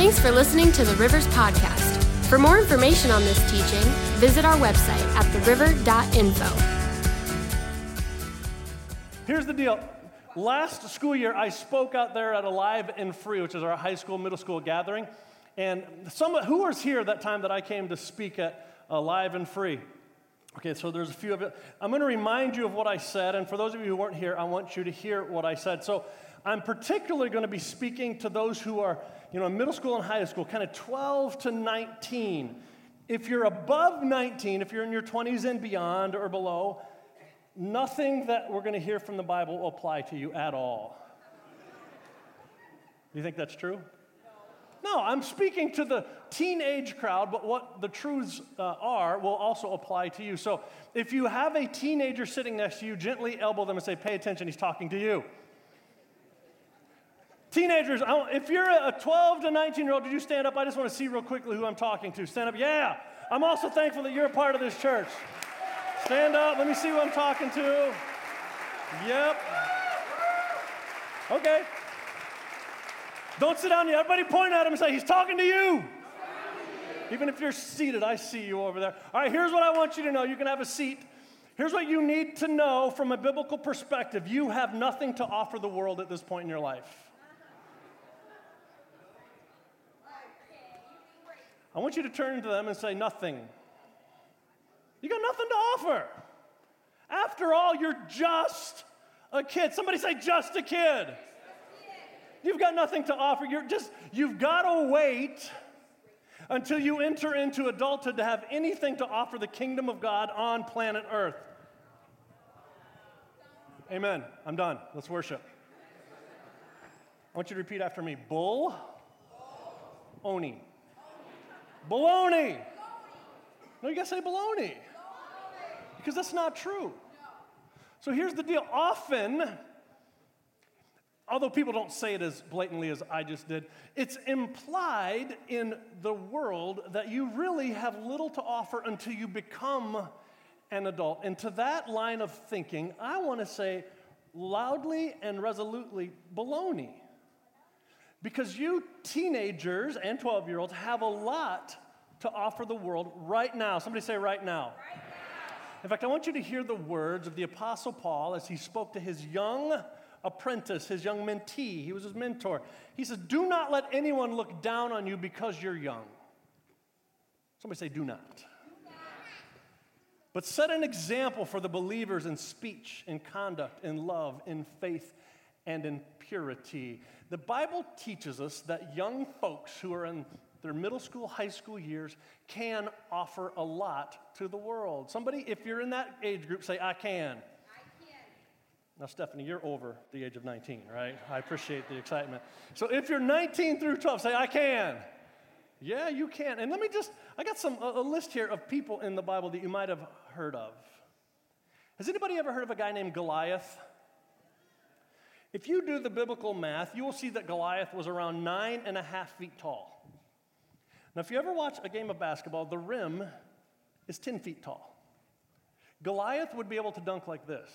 Thanks for listening to the Rivers Podcast. For more information on this teaching, visit our website at theriver.info. Here's the deal. Last school year, I spoke out there at Alive and Free, which is our high school, middle school gathering. And who was here that time that I came to speak at Alive and Free? Okay, so there's a few of it. I'm going to remind you of what I said, and for those of you who weren't here, I want you to hear what I said. So I'm particularly going to be speaking to those who are, in middle school and high school, kind of 12 to 19. If you're above 19, if you're in your 20s and beyond or below, nothing that we're going to hear from the Bible will apply to you at all. Do you think that's true? No, I'm speaking to the teenage crowd, but what the truths are will also apply to you. So if you have a teenager sitting next to you, gently elbow them and say, pay attention, he's talking to you. Teenagers, if you're a 12 to 19-year-old, did you stand up? I just want to see real quickly who I'm talking to. Stand up. Yeah. I'm also thankful that you're a part of this church. Stand up. Let me see who I'm talking to. Yep. Okay. Don't sit down yet. Everybody point at him and say, he's talking to you. Even if you're seated, I see you over there. All right, here's what I want you to know. You can have a seat. Here's what you need to know from a biblical perspective. You have nothing to offer the world at this point in your life. I want you to turn to them and say, nothing. You got nothing to offer. After all, you're just a kid. Somebody say, just a kid. You've got nothing to offer. You've got to wait until you enter into adulthood to have anything to offer the kingdom of God on planet Earth. Amen. I'm done. Let's worship. I want you to repeat after me. Bull. Oni. Baloney. No, you got to say baloney. Because that's not true. So here's the deal. Often, although people don't say it as blatantly as I just did, it's implied in the world that you really have little to offer until you become an adult. And to that line of thinking, I want to say loudly and resolutely, baloney. Because you teenagers and 12-year-olds have a lot to offer the world right now. Somebody say right now. Right now. In fact, I want you to hear the words of the Apostle Paul as he spoke to his young apprentice, his young mentee. He was his mentor. He says, do not let anyone look down on you because you're young. Somebody say, do not. But set an example for the believers in speech, in conduct, in love, in faith, and in purity. The Bible teaches us that young folks who are in their middle school, high school years can offer a lot to the world. Somebody, if you're in that age group, say, I can. Now, Stephanie, you're over the age of 19, right? I appreciate the excitement. So if you're 19 through 12, say, I can. Yeah, you can. And I got a list here of people in the Bible that you might have heard of. Has anybody ever heard of a guy named Goliath? If you do the biblical math, you will see that Goliath was around 9.5 feet tall. Now, if you ever watch a game of basketball, the rim is 10 feet tall. Goliath would be able to dunk like this.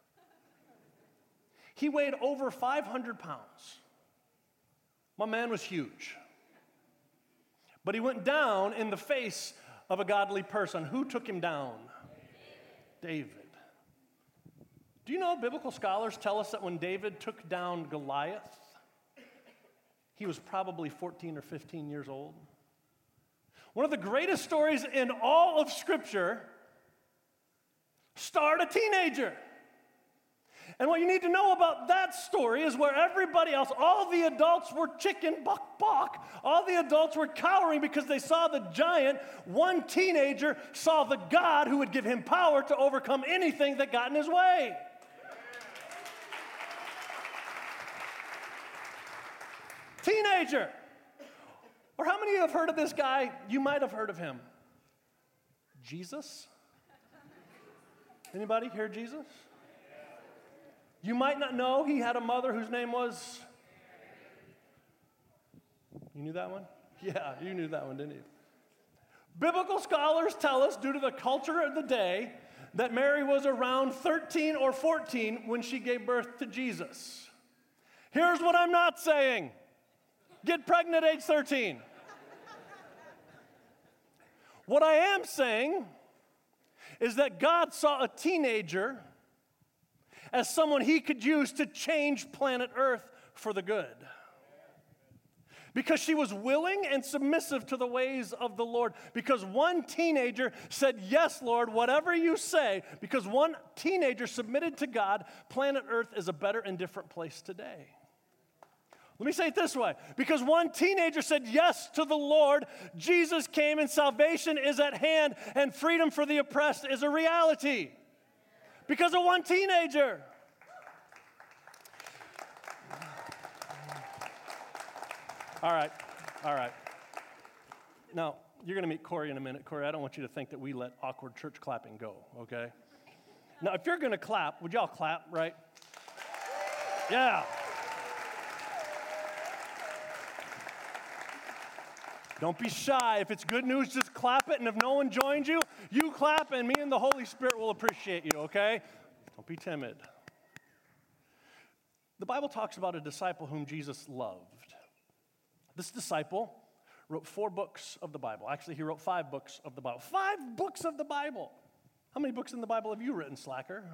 He weighed over 500 pounds. My man was huge. But he went down in the face of a godly person. Who took him down? David. Do you know biblical scholars tell us that when David took down Goliath, he was probably 14 or 15 years old? One of the greatest stories in all of Scripture starred a teenager. And what you need to know about that story is where everybody else, all the adults were chicken buck. All the adults were cowering because they saw the giant. One teenager saw the God who would give him power to overcome anything that got in his way. Teenager. Or how many of you have heard of this guy? You might have heard of him. Jesus? Anybody hear Jesus? You might not know he had a mother whose name was... You knew that one? Yeah, you knew that one, didn't you? Biblical scholars tell us, due to the culture of the day, that Mary was around 13 or 14 when she gave birth to Jesus. Here's what I'm not saying. Get pregnant at age 13. What I am saying is that God saw a teenager as someone he could use to change planet Earth for the good. Because she was willing and submissive to the ways of the Lord. Because one teenager said, yes, Lord, whatever you say. Because one teenager submitted to God, planet Earth is a better and different place today. Let me say it this way. Because one teenager said yes to the Lord, Jesus came and salvation is at hand and freedom for the oppressed is a reality. Because of one teenager. All right. Now, you're going to meet Corey in a minute. Corey, I don't want you to think that we let awkward church clapping go, okay? Now, if you're going to clap, would y'all clap, right? Yeah. Don't be shy. If it's good news, just clap it. And if no one joins you, you clap, and me and the Holy Spirit will appreciate you, okay? Don't be timid. The Bible talks about a disciple whom Jesus loved. This disciple wrote 4 books of the Bible. Actually, he wrote 5 books of the Bible. 5 books of the Bible. How many books in the Bible have you written, slacker?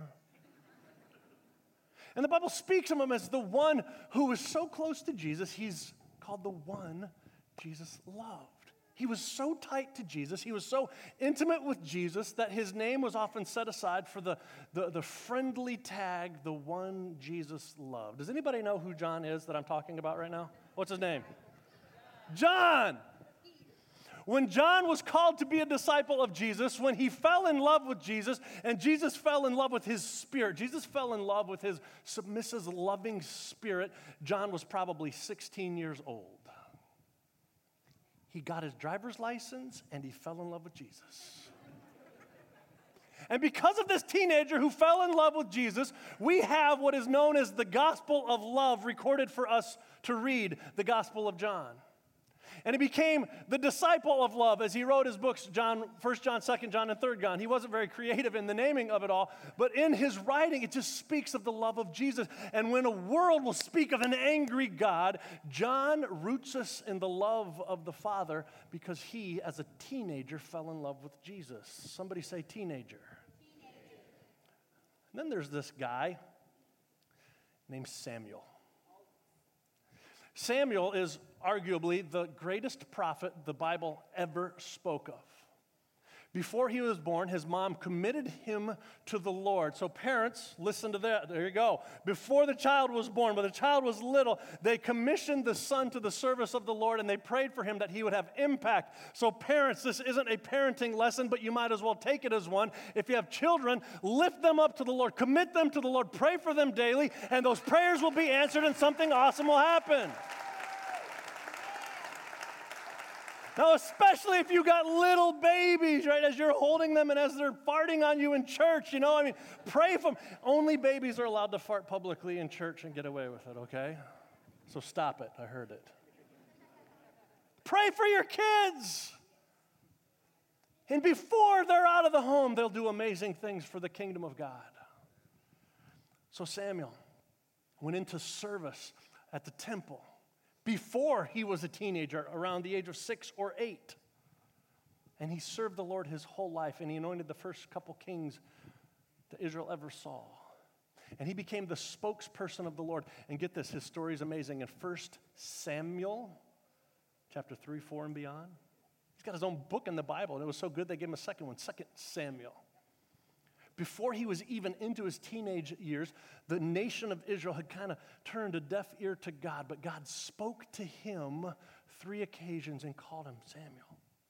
And the Bible speaks of him as the one who was so close to Jesus, he's called the one Jesus loved. He was so tight to Jesus, he was so intimate with Jesus that his name was often set aside for the friendly tag, the one Jesus loved. Does anybody know who John is that I'm talking about right now? What's his name? John. When John was called to be a disciple of Jesus, when he fell in love with Jesus, and Jesus fell in love with his spirit, Jesus fell in love with his submissive, loving spirit, John was probably 16 years old. He got his driver's license, and he fell in love with Jesus. And because of this teenager who fell in love with Jesus, we have what is known as the Gospel of Love recorded for us to read, the Gospel of John. And he became the disciple of love as he wrote his books, 1 John, 2 John, and 3 John. He wasn't very creative in the naming of it all, but in his writing, it just speaks of the love of Jesus. And when a world will speak of an angry God, John roots us in the love of the Father because he, as a teenager, fell in love with Jesus. Somebody say teenager. And then there's this guy named Samuel. Samuel is arguably the greatest prophet the Bible ever spoke of. Before he was born, his mom committed him to the Lord. So parents, listen to that. There you go. Before the child was born, when the child was little, they commissioned the son to the service of the Lord, and they prayed for him that he would have impact. So parents, this isn't a parenting lesson, but you might as well take it as one. If you have children, lift them up to the Lord. Commit them to the Lord. Pray for them daily, and those prayers will be answered, and something awesome will happen. Now, especially if you got little babies, right, as you're holding them and as they're farting on you in church, pray for them. Only babies are allowed to fart publicly in church and get away with it, okay? So stop it. I heard it. Pray for your kids. And before they're out of the home, they'll do amazing things for the kingdom of God. So Samuel went into service at the temple before he was a teenager, around the age of 6 or 8. And he served the Lord his whole life, and he anointed the first couple kings that Israel ever saw. And he became the spokesperson of the Lord. And get this, his story is amazing. In 1 Samuel, chapter 3, 4, and beyond, he's got his own book in the Bible, and it was so good they gave him a second one, 2 Samuel. Before he was even into his teenage years, the nation of Israel had kind of turned a deaf ear to God, but God spoke to him 3 occasions and called him Samuel.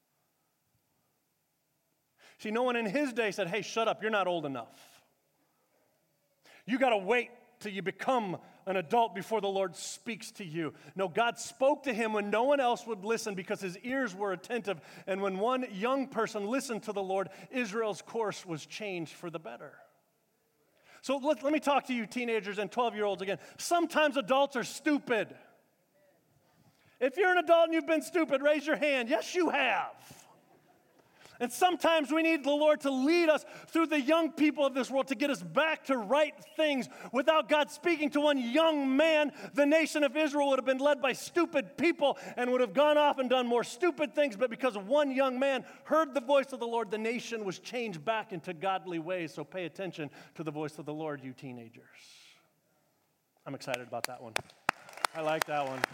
See, no one in his day said, hey, shut up, you're not old enough. You got to wait till you become an adult before the Lord speaks to you. No, God spoke to him when no one else would listen because his ears were attentive. And when one young person listened to the Lord, Israel's course was changed for the better. So let me talk to you teenagers and 12-year-olds again. Sometimes adults are stupid. If you're an adult and you've been stupid, raise your hand. Yes, you have. And sometimes we need the Lord to lead us through the young people of this world to get us back to right things. Without God speaking to one young man, the nation of Israel would have been led by stupid people and would have gone off and done more stupid things. But because one young man heard the voice of the Lord, the nation was changed back into godly ways. So pay attention to the voice of the Lord, you teenagers. I'm excited about that one. I like that one.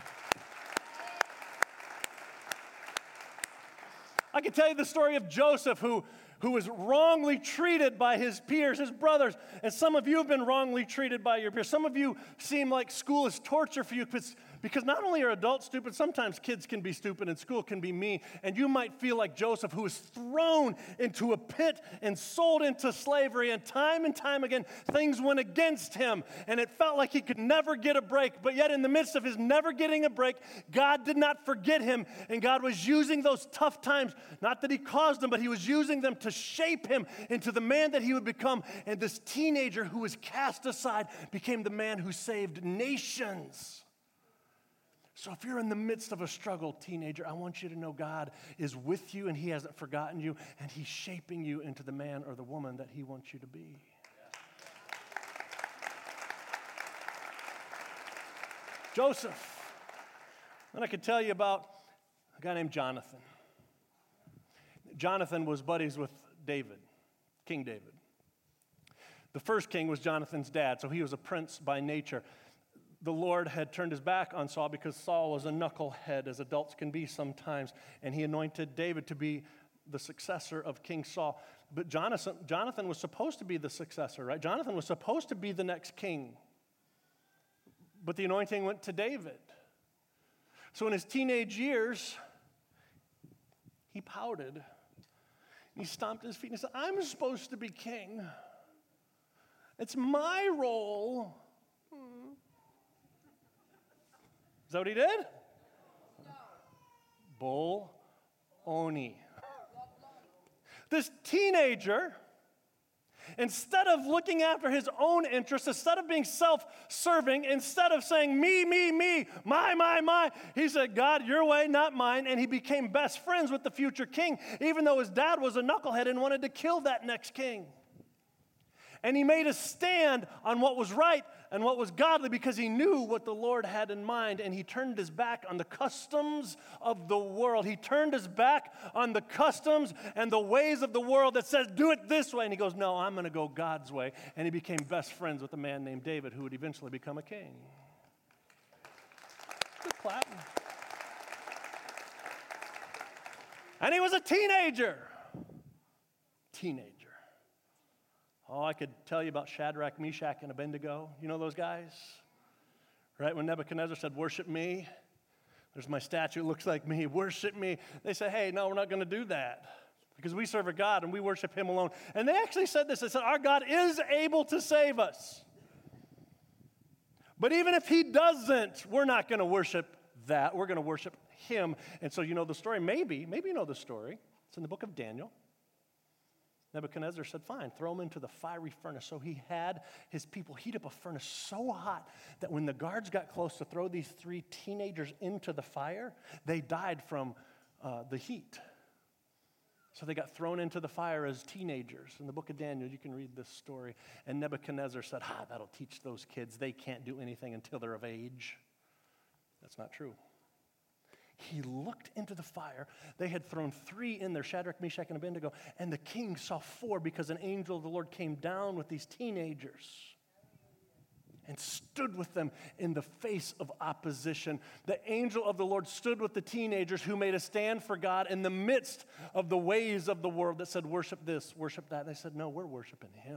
I can tell you the story of Joseph, who was wrongly treated by his peers, his brothers. And some of you have been wrongly treated by your peers. Some of you seem like school is torture for you because not only are adults stupid, sometimes kids can be stupid and school can be mean. And you might feel like Joseph, who was thrown into a pit and sold into slavery. And time again, things went against him. And it felt like he could never get a break. But yet in the midst of his never getting a break, God did not forget him. And God was using those tough times, not that he caused them, but he was using them to shape him into the man that he would become. And this teenager who was cast aside became the man who saved nations. So if you're in the midst of a struggle, teenager, I want you to know God is with you and he hasn't forgotten you and he's shaping you into the man or the woman that he wants you to be. Joseph. And I could tell you about a guy named Jonathan. Jonathan was buddies with David, King David. The first king was Jonathan's dad, so he was a prince by nature. The Lord had turned his back on Saul because Saul was a knucklehead, as adults can be sometimes, and he anointed David to be the successor of King Saul. But Jonathan was supposed to be the successor, right? Jonathan was supposed to be the next king. But the anointing went to David. So in his teenage years, he pouted. He stomped his feet and he said, I'm supposed to be king. It's my role. Is that what he did? No. Bull-oni. This teenager, instead of looking after his own interests, instead of being self-serving, instead of saying me, my, he said, God, your way, not mine, and he became best friends with the future king, even though his dad was a knucklehead and wanted to kill that next king. And he made a stand on what was right and what was godly because he knew what the Lord had in mind, and he turned his back on the customs of the world. He turned his back on the customs and the ways of the world that says, do it this way. And he goes, no, I'm going to go God's way. And he became best friends with a man named David who would eventually become a king. Good clap. And he was a teenager. Oh, I could tell you about Shadrach, Meshach, and Abednego. You know those guys? Right? When Nebuchadnezzar said, worship me, there's my statue, it looks like me, worship me. They said, hey, no, we're not going to do that because we serve a God and we worship him alone. And they actually said this. They said, our God is able to save us. But even if he doesn't, we're not going to worship that. We're going to worship him. And so you know the story. Maybe you know the story. It's in the book of Daniel. Nebuchadnezzar said, fine, throw him into the fiery furnace. So he had his people heat up a furnace so hot that when the guards got close to throw these three teenagers into the fire, they died from the heat. So they got thrown into the fire as teenagers. In the book of Daniel, you can read this story. And Nebuchadnezzar said, that'll teach those kids. They can't do anything until they're of age. That's not true. He looked into the fire. They had thrown three in there, Shadrach, Meshach, and Abednego. And the king saw four because an angel of the Lord came down with these teenagers and stood with them in the face of opposition. The angel of the Lord stood with the teenagers who made a stand for God in the midst of the ways of the world that said, worship this, worship that. They said, no, we're worshiping him.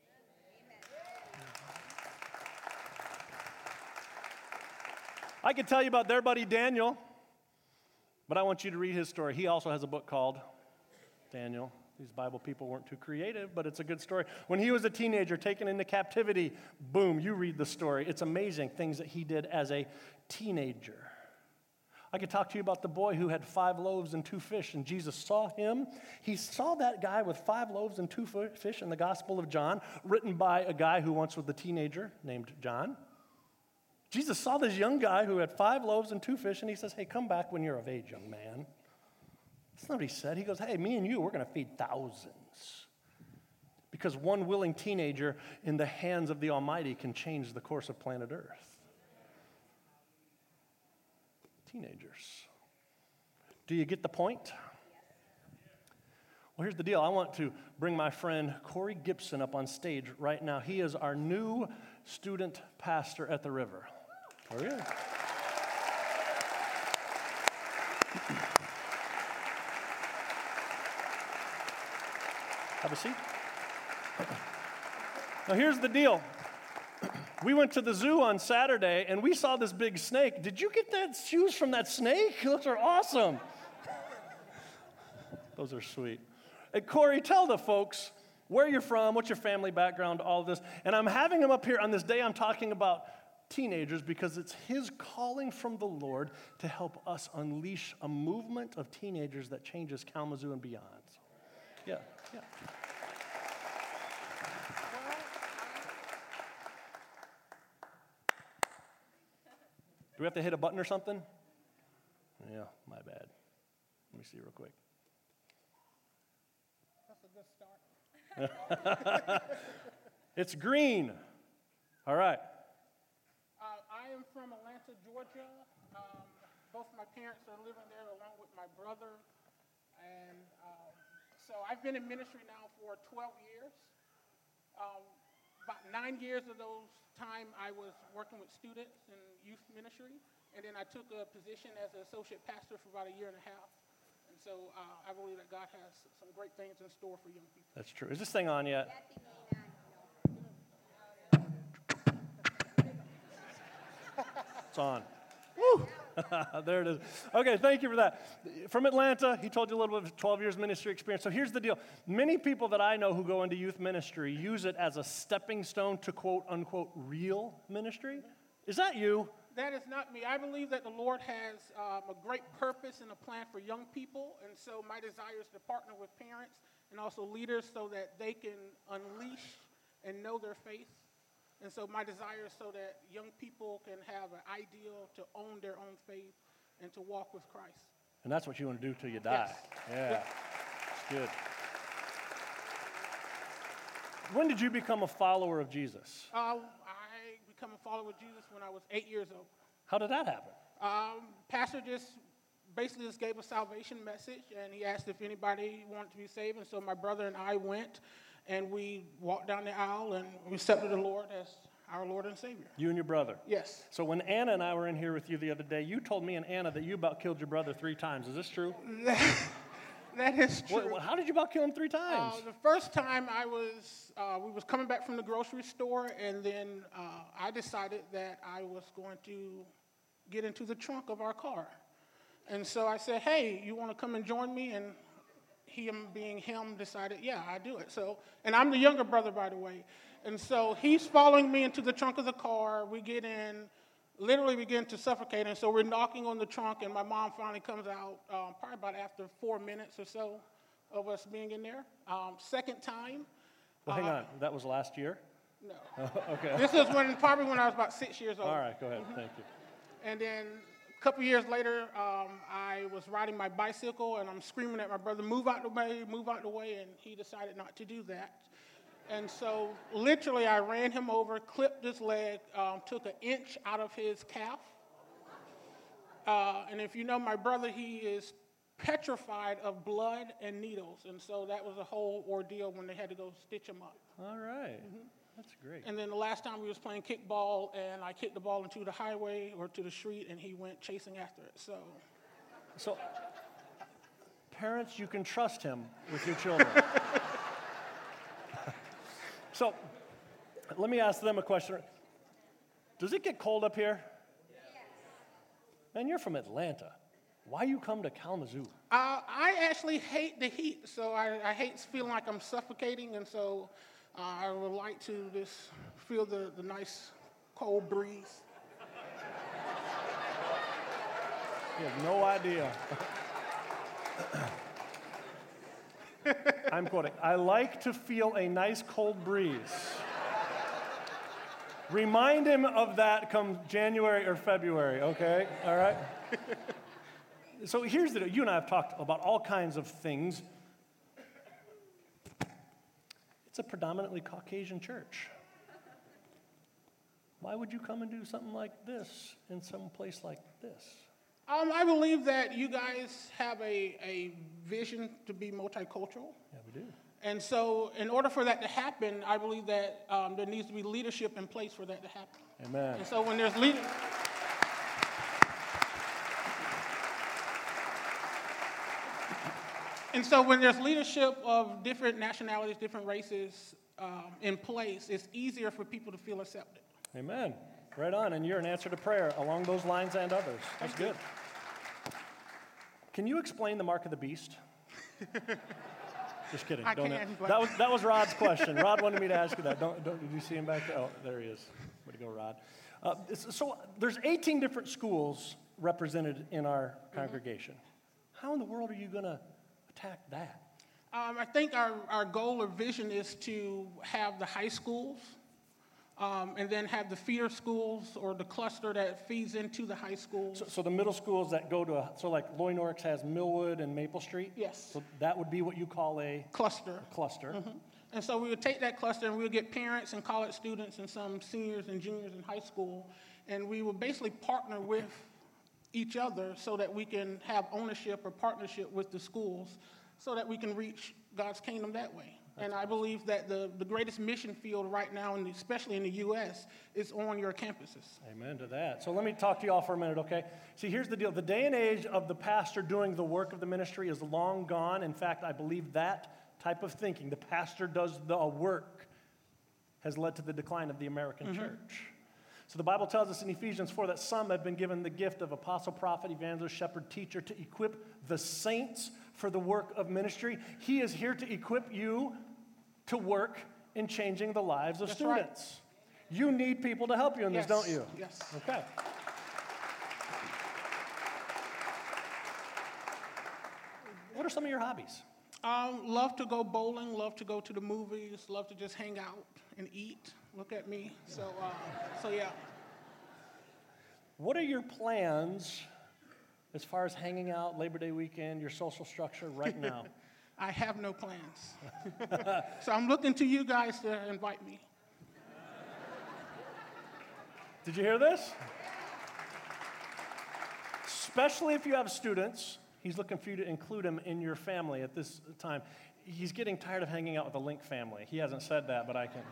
I could tell you about their buddy Daniel. But I want you to read his story. He also has a book called Daniel. These Bible people weren't too creative, but it's a good story. When he was a teenager taken into captivity, boom, you read the story. It's amazing things that he did as a teenager. I could talk to you about the boy who had 5 loaves and 2 fish, and Jesus saw him. He saw that guy with 5 loaves and 2 fish in the Gospel of John, written by a guy who once was a teenager named John. Jesus saw this young guy who had 5 loaves and 2 fish, and he says, hey, come back when you're of age, young man. That's not what he said. He goes, hey, me and you, we're going to feed thousands. Because one willing teenager in the hands of the Almighty can change the course of planet Earth. Teenagers. Do you get the point? Well, here's the deal. I want to bring my friend Corey Gibson up on stage right now. He is our new student pastor at the River. Corey? Have a seat. Now, here's the deal. We went to the zoo on Saturday, and we saw this big snake. Did you get that shoes from that snake? Those are awesome. Those are sweet. Hey, Corey, tell the folks where you're from, what's your family background, all of this. And I'm having him up here on this day I'm talking about teenagers because it's his calling from the Lord to help us unleash a movement of teenagers that changes Kalamazoo and beyond. So, yeah. Do we have to hit a button or something? Yeah, my bad. Let me see real quick. That's a good start. It's green. All right. I am from Atlanta, Georgia. Both my parents are living there along with my brother. And so I've been in ministry now for 12 years. About 9 years of those time I was working with students in youth ministry. And then I took a position as an associate pastor for about a year and a half. And so I believe that God has some great things in store for young people. That's true. Is this thing on yet? It's on. Woo! There it is. Okay, thank you for that. From Atlanta, he told you a little bit of 12 years ministry experience. So here's the deal. Many people that I know who go into youth ministry use it as a stepping stone to quote, unquote, real ministry. Is that you? That is not me. I believe that the Lord has a great purpose and a plan for young people. And so my desire is to partner with parents and also leaders so that they can unleash and know their faith. And so my desire is so that young people can have an ideal to own their own faith and to walk with Christ. And that's what you want to do till you die. Yes. Yeah, it's good. When did you become a follower of Jesus? I became a follower of Jesus when I was 8 years old. How did that happen? Pastor just basically just gave a salvation message, and he asked if anybody wanted to be saved. And so my brother and I went, and we walked down the aisle, and we accepted the Lord as our Lord and Savior. You and your brother? Yes. So when Anna and I were in here with you the other day, you told me and Anna that you about killed your brother 3 times. Is this true? That is true. How did you about kill him 3 times? The first time we was coming back from the grocery store, and then I decided that I was going to get into the trunk of our car. And so I said, hey, you want to come and join me? And him being him decided, yeah, I do it. So, and I'm the younger brother, by the way. And so he's following me into the trunk of the car. We get in, literally begin to suffocate. And so we're knocking on the trunk, and my mom finally comes out, probably about after 4 minutes or so of us being in there. Second time. Well, hang on. That was last year? No. Okay. This is probably when I was about 6 years old. All right, go ahead. Thank you. And then a couple years later, I was riding my bicycle, and I'm screaming at my brother, move out the way, and he decided not to do that. And so literally I ran him over, clipped his leg, took an inch out of his calf. And if you know my brother, he is petrified of blood and needles. And so that was a whole ordeal when they had to go stitch him up. All right. That's great. And then the last time we was playing kickball, and I kicked the ball into the highway or to the street, and he went chasing after it. So parents, you can trust him with your children. So let me ask them a question. Does it get cold up here? Yes. Man, you're from Atlanta. Why you come to Kalamazoo? I actually hate the heat, so I hate feeling like I'm suffocating, and so I would like to just feel the nice cold breeze. You have no idea. I'm quoting, I like to feel a nice cold breeze. Remind him of that come January or February, okay? All right? So here's the deal. You and I have talked about all kinds of things. It's a predominantly Caucasian church. Why would you come and do something like this in some place like this? I believe that you guys have a vision to be multicultural. Yeah, we do. And so in order for that to happen, I believe that there needs to be leadership in place for that to happen. Amen. And so when there's leadership of different nationalities, different races in place, it's easier for people to feel accepted. Amen. Right on. And you're an answer to prayer along those lines and others. That's good. Can you explain the mark of the beast? Just kidding. That was Rod's question. Rod wanted me to ask you that. Did you see him back there? Oh, there he is. Way to go, Rod. So there's 18 different schools represented in our congregation. How in the world are you going to attack that? I think our goal or vision is to have the high schools and then have the feeder schools or the cluster that feeds into the high schools. So the middle schools that go to, like Loy Norix has Millwood and Maple Street? Yes. So that would be what you call a cluster. Mm-hmm. And so we would take that cluster and we would get parents and college students and some seniors and juniors in high school, and we would basically partner with each other so that we can have ownership or partnership with the schools so that we can reach God's kingdom that way. And I believe that the greatest mission field right now, and especially in the U.S., is on your campuses. Amen to that. So let me talk to you all for a minute, okay? See, here's the deal. The day and age of the pastor doing the work of the ministry is long gone. In fact, I believe that type of thinking, the pastor does the work, has led to the decline of the American church. So the Bible tells us in Ephesians 4 that some have been given the gift of apostle, prophet, evangelist, shepherd, teacher to equip the saints for the work of ministry. He is here to equip you to work in changing the lives of students. Right. You need people to help you in this, don't you? Yes. Okay. What are some of your hobbies? Love to go bowling, love to go to the movies, love to just hang out and eat. Look at me. So yeah. What are your plans as far as hanging out, Labor Day weekend, your social structure right now? I have no plans. So I'm looking to you guys to invite me. Did you hear this? Especially if you have students, he's looking for you to include him in your family at this time. He's getting tired of hanging out with the Link family. He hasn't said that, but I can.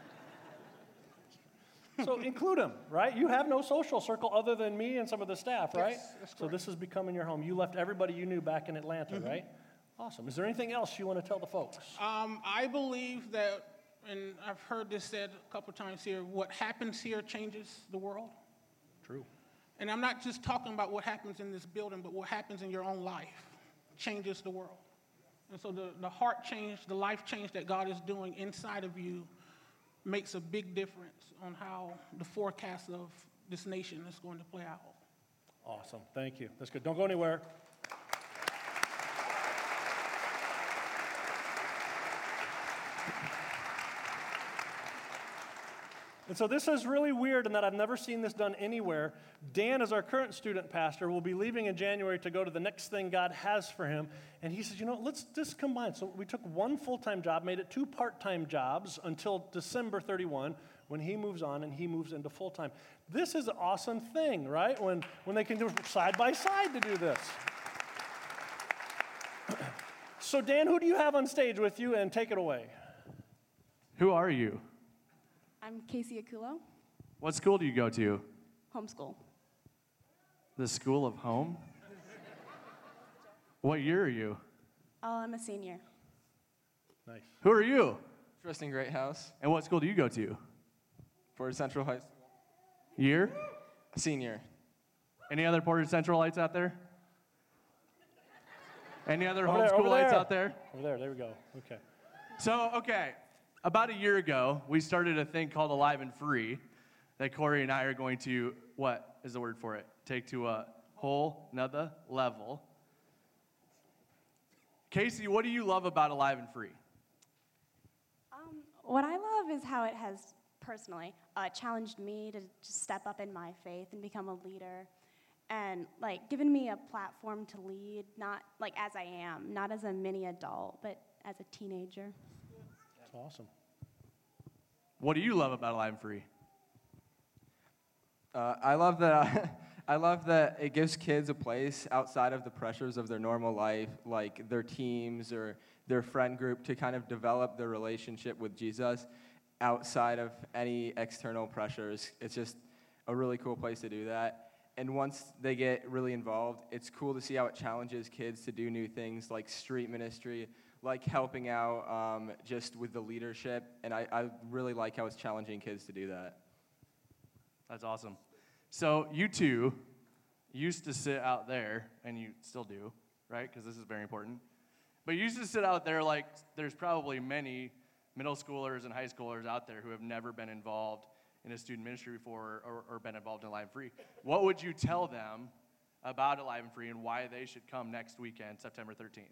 So include him, right? You have no social circle other than me and some of the staff, right? Yes, that's correct. So this is becoming your home. You left everybody you knew back in Atlanta, right? Awesome. Is there anything else you want to tell the folks? I believe that, and I've heard this said a couple times here, what happens here changes the world. True. And I'm not just talking about what happens in this building, but what happens in your own life changes the world. And so the heart change, the life change that God is doing inside of you makes a big difference on how the forecast of this nation is going to play out. Awesome. Thank you. That's good. Don't go anywhere. And so this is really weird in that I've never seen this done anywhere. Dan, as our current student pastor, will be leaving in January to go to the next thing God has for him. And he says, let's just combine. So we took one full-time job, made it 2 part-time jobs until December 31, when he moves on and he moves into full-time. This is an awesome thing, right? When they can do side by side to do this. So Dan, who do you have on stage with you? And take it away. Who are you? I'm Casey Akulo, What school do you go to? homeschool. The School of Home? What year are you? Oh, I'm a senior. Nice. Who are you? Tristan Greathouse, And what school do you go to? Portage Central High School. Year? Senior. Any other Portage Centralites out there? Any other Over there, over homeschoolites there. out there? Over there we go. Okay. So, okay, about a year ago, we started a thing called Alive and Free that Corey and I are going to, what is the word for it? Take to a whole nother level. Casey, what do you love about Alive and Free? What I love is how it has personally challenged me to just step up in my faith and become a leader and like given me a platform to lead, not like as I am, not as a mini adult, but as a teenager. That's awesome. What do you love about Alive and Free? I love that. I love that it gives kids a place outside of the pressures of their normal life, like their teams or their friend group, to kind of develop their relationship with Jesus outside of any external pressures. It's just a really cool place to do that. And once they get really involved, it's cool to see how it challenges kids to do new things like street ministry, like helping out just with the leadership. And I really like how it's challenging kids to do that. That's awesome. So you two used to sit out there, and you still do, right? Because this is very important. But you used to sit out there like there's probably many middle schoolers and high schoolers out there who have never been involved in a student ministry before or been involved in Alive and Free. What would you tell them about Alive and Free and why they should come next weekend, September 13th?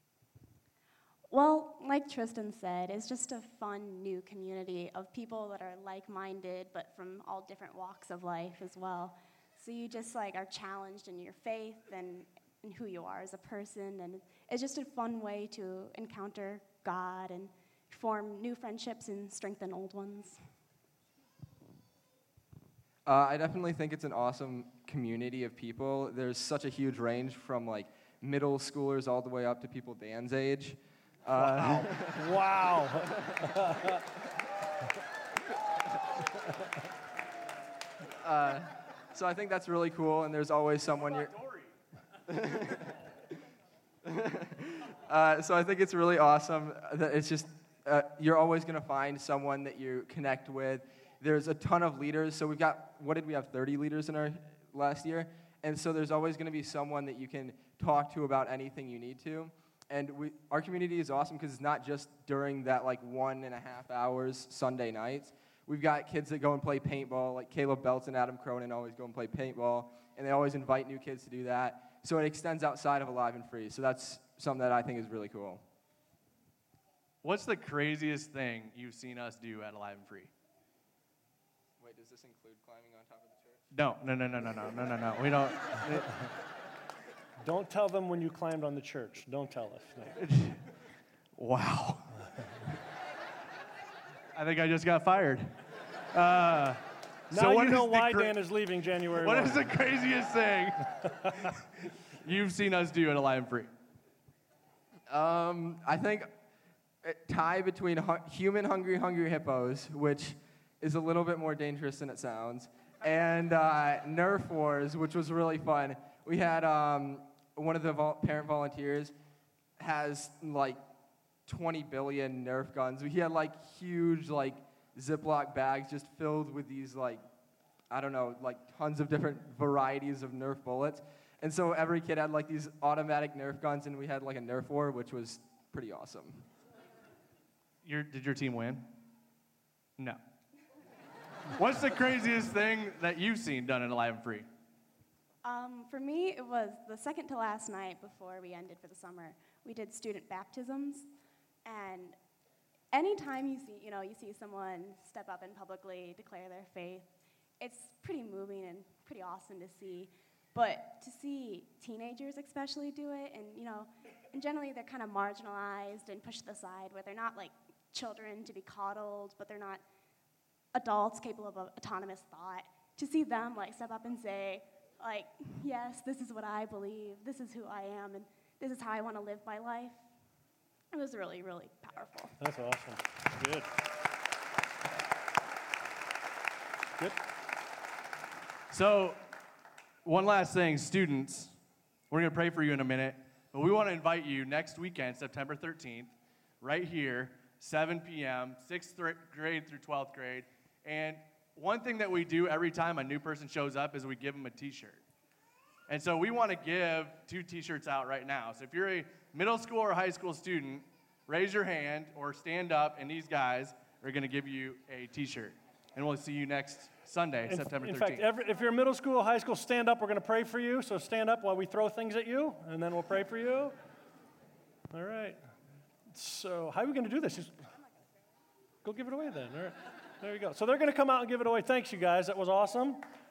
Well, like Tristan said, it's just a fun new community of people that are like-minded, but from all different walks of life as well. So you just like are challenged in your faith and in who you are as a person, and it's just a fun way to encounter God and form new friendships and strengthen old ones. I definitely think it's an awesome community of people. There's such a huge range from like middle schoolers all the way up to people Dan's age. Wow. Wow. So I think that's really cool, and there's always someone you're... So I think it's really awesome that it's just, you're always going to find someone that you connect with. There's a ton of leaders. So we've got, what did we have, 30 leaders in our last year? And so there's always going to be someone that you can talk to about anything you need to. And our community is awesome because it's not just during that like 1.5 hours Sunday nights. We've got kids that go and play paintball, like Caleb Belts and Adam Cronin always go and play paintball, and they always invite new kids to do that. So it extends outside of Alive and Free. So that's something that I think is really cool. What's the craziest thing you've seen us do at Alive and Free? Wait, does this include climbing on top of the church? No. We don't. Don't tell them when you climbed on the church. Don't tell us. No. Wow. I think I just got fired. Now what you know is the why Dan is leaving January 1. What is the craziest thing you've seen us do at Alive and Free? I think a tie between human hungry hippos, which is a little bit more dangerous than it sounds, and Nerf Wars, which was really fun. We had one of the parent volunteers has like 20 billion Nerf guns. He had like huge like Ziploc bags just filled with these like, I don't know, like tons of different varieties of Nerf bullets. And so every kid had like these automatic Nerf guns, and we had like a Nerf war, which was pretty awesome. Did your team win? No. What's the craziest thing that you've seen done at Alive and Free? For me, it was the second to last night before we ended for the summer. We did student baptisms, and anytime you see someone step up and publicly declare their faith, it's pretty moving and pretty awesome to see. But to see teenagers especially do it, and generally they're kind of marginalized and pushed aside, where they're not like children to be coddled, but they're not adults capable of autonomous thought. To see them like step up and say, like, yes, this is what I believe, this is who I am, and this is how I want to live my life. It was really, really powerful. That's awesome. Good. Good. So, one last thing, students, we're going to pray for you in a minute, but we want to invite you next weekend, September 13th, right here, 7 p.m., 6th grade through 12th grade. And one thing that we do every time a new person shows up is we give them a t-shirt. And so we want to give 2 t-shirts out right now. So if you're a middle school or high school student, raise your hand or stand up, and these guys are going to give you a t-shirt. And we'll see you next Sunday, September 13th. In fact, if you're middle school, high school, stand up. We're going to pray for you. So stand up while we throw things at you, and then we'll pray for you. All right. So how are we going to do this? Just go give it away then. All right. There you go. So they're going to come out and give it away. Thanks, you guys. That was awesome.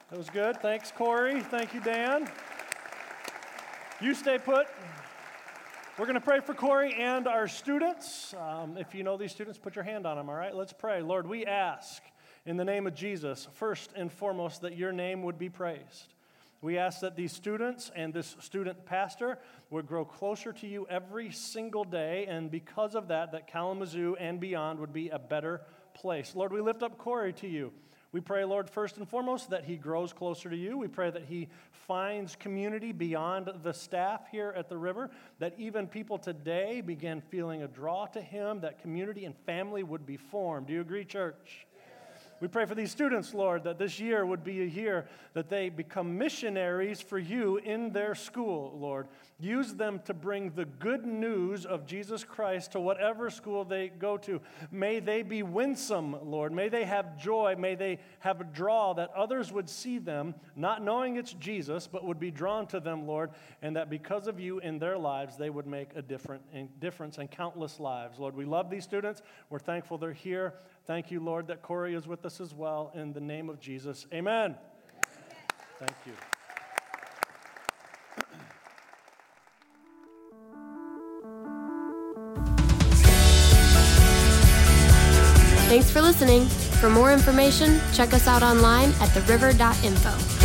That was good. Thanks, Corey. Thank you, Dan. You stay put. We're going to pray for Corey and our students. If you know these students, put your hand on them, all right? Let's pray. Lord, we ask in the name of Jesus, first and foremost, that your name would be praised. We ask that these students and this student pastor would grow closer to you every single day, and because of that, that Kalamazoo and beyond would be a better place. Lord, we lift up Corey to you. We pray, Lord, first and foremost, that he grows closer to you. We pray that he finds community beyond the staff here at the River, that even people today begin feeling a draw to him, that community and family would be formed. Do you agree, church? We pray for these students, Lord, that this year would be a year that they become missionaries for you in their school, Lord. Use them to bring the good news of Jesus Christ to whatever school they go to. May they be winsome, Lord. May they have joy. May they have a draw that others would see them, not knowing it's Jesus, but would be drawn to them, Lord, and that because of you in their lives, they would make a difference in countless lives. Lord, we love these students. We're thankful they're here. Thank you, Lord, that Corey is with us as well. In the name of Jesus, amen. Thank you. Thanks for listening. For more information, check us out online at theriver.info.